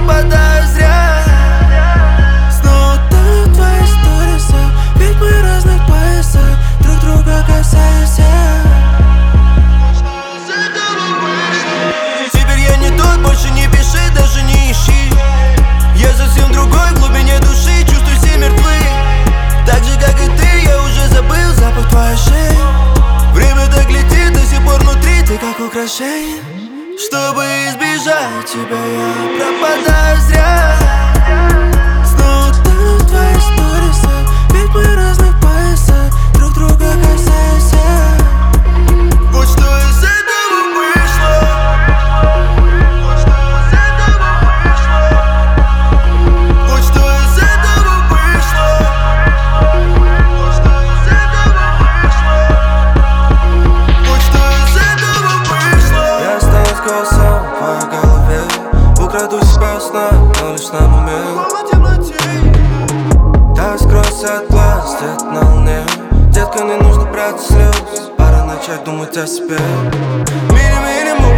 пропадаю зря. Снова тают твои сторисы, ведь мы разных поясах, друг друга касаясь. Теперь я не тот, больше не пиши, даже не ищи. Я совсем другой, в глубине души чувствую все мертвы. Так же, как и ты, я уже забыл запах твоей шеи. Время так летит, до сих пор внутри ты как украшение. Чтобы избежать тебя, я пропадаю зря. Снова тают твои сторисы, ведь мы разных поясах, друг друга касаясь. Вот что из этого вышло. Вот что из этого вышло. Вот что из этого вышло. Вот что из этого вышло. Вот что из этого вышло. Я останусь голосом в твоей голове. Украду себя у сна, но лишь на момент. Да, скройся от глаз, где-то на луне. Детка, не нужно брать слез, пора начать думать о себе. Минимум